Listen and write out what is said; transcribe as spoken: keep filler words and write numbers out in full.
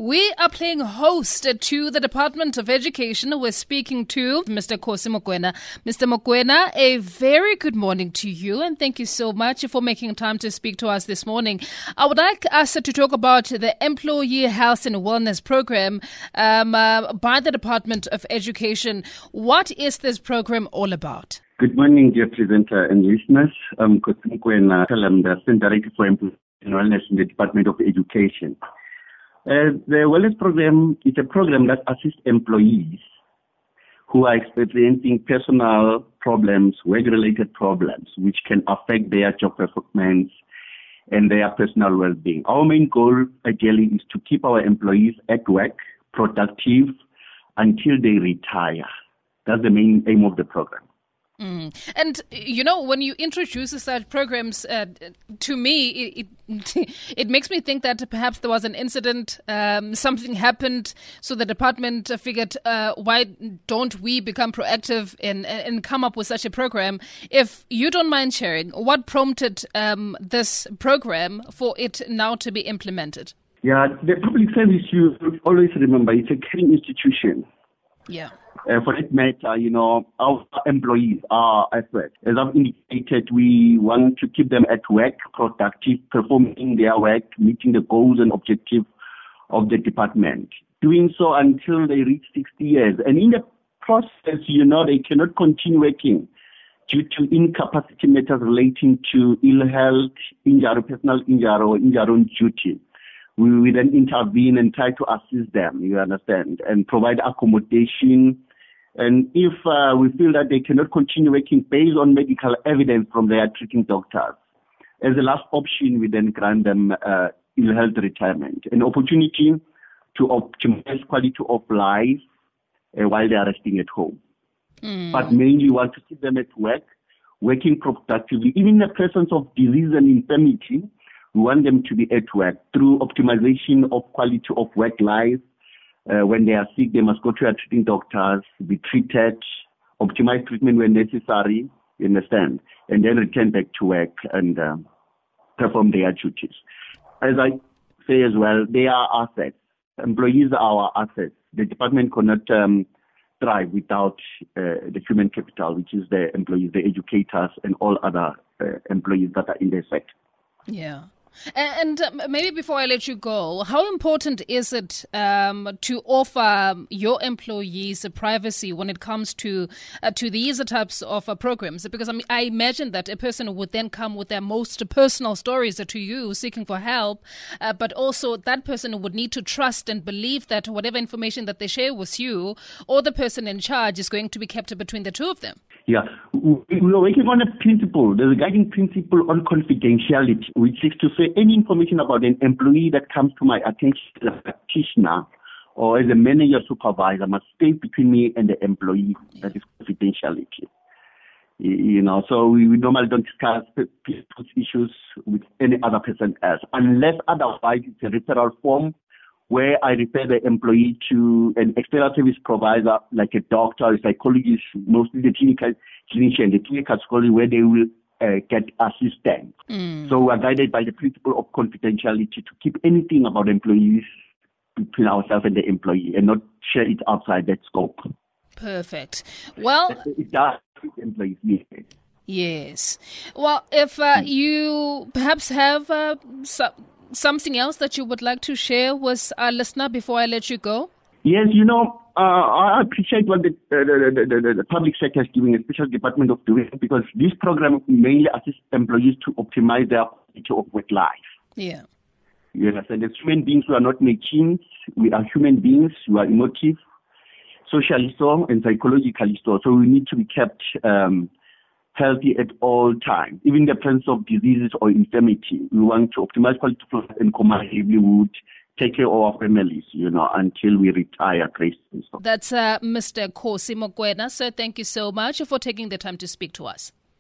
We are playing host to the Department of Education. We're speaking to Mister Kgosi Mokoena. Mister Mokoena, a very good morning to you, and thank you so much for making time to speak to us this morning. I would like us to talk about the Employee Health and Wellness Program um, uh, by the Department of Education. What is this program all about? Good morning, dear presenter and listeners. I'm Kgosi Mokoena. I'm the Assistant Director for Employee and Wellness in the Department of Education. Uh, the Wellness Program is a program that assists employees who are experiencing personal problems, work-related problems, which can affect their job performance and their personal well-being. Our main goal, ideally, is to keep our employees at work, productive, until they retire. That's the main aim of the program. Mm. And, you know, when you introduce such programs, uh, to me, it, it it makes me think that perhaps there was an incident, um, something happened, so the department figured, uh, why don't we become proactive and, and come up with such a program? If you don't mind sharing, what prompted um, this program for it now to be implemented? Yeah, the public service, you always remember, it's a caring institution. Yeah. Uh, for that matter, you know, our employees are at work. As I've indicated, we want to keep them at work, productive, performing their work, meeting the goals and objectives of the department. Doing so until they reach sixty years. And in the process, you know, they cannot continue working due to incapacity matters relating to ill health, injury, personal injury, or injury on duty. We will then intervene and try to assist them, you understand, and provide accommodation. And if uh, we feel that they cannot continue working based on medical evidence from their treating doctors, as a last option, we then grant them uh, ill health retirement, an opportunity to optimize quality of life uh, while they are resting at home. Mm. But mainly, we want to keep them at work, working productively, even in the presence of disease and infirmity. We want them to be at work through optimization of quality of work life. Uh, when they are sick, they must go to their treating doctors, be treated, optimize treatment when necessary, you understand, and then return back to work and uh, perform their duties. As I say as well, they are assets. Employees are our assets. The department cannot um, thrive without uh, the human capital, which is the employees, the educators, and all other uh, employees that are in the sector. Yeah. And maybe before I let you go, how important is it um, to offer your employees privacy when it comes to uh, to these types of uh, programs? Because I mean, I imagine that a person would then come with their most personal stories to you, seeking for help, uh, but also that person would need to trust and believe that whatever information that they share with you or the person in charge is going to be kept between the two of them. Yeah, we are working on a principle. There's a guiding principle on confidentiality, which is to say any information about an employee that comes to my attention as a practitioner or as a manager supervisor must stay between me and the employee. That is confidentiality. You know, so we normally don't discuss people's issues with any other person else, unless otherwise it's a referral form where I refer the employee to an external service provider like a doctor, a psychologist, mostly the clinical clinician, the clinical scholar, where they will uh, get assistance. Mm. So we are guided by the principle of confidentiality to keep anything about employees between ourselves and the employee and not share it outside that scope. Perfect. Well, it does employees need it. Yes. Well, if uh, mm. you perhaps have uh, some. Something else that you would like to share with our listener before I let you go? Yes, you know, uh, I appreciate what the, uh, the, the, the, the public sector is doing, a special department of doing, because this program mainly assists employees to optimize their quality of work life. Yeah. You understand? As human beings, we are not machines. We are human beings. We are emotive, socially so, and psychologically so. So we need to be kept um, healthy at all times, even in the presence of diseases or infirmity. We want to optimize quality of life and command livelihood, take care of our families, you know, until we retire gracefully. That's uh, Mister Kgosi Mokoena. So thank you so much for taking the time to speak to us.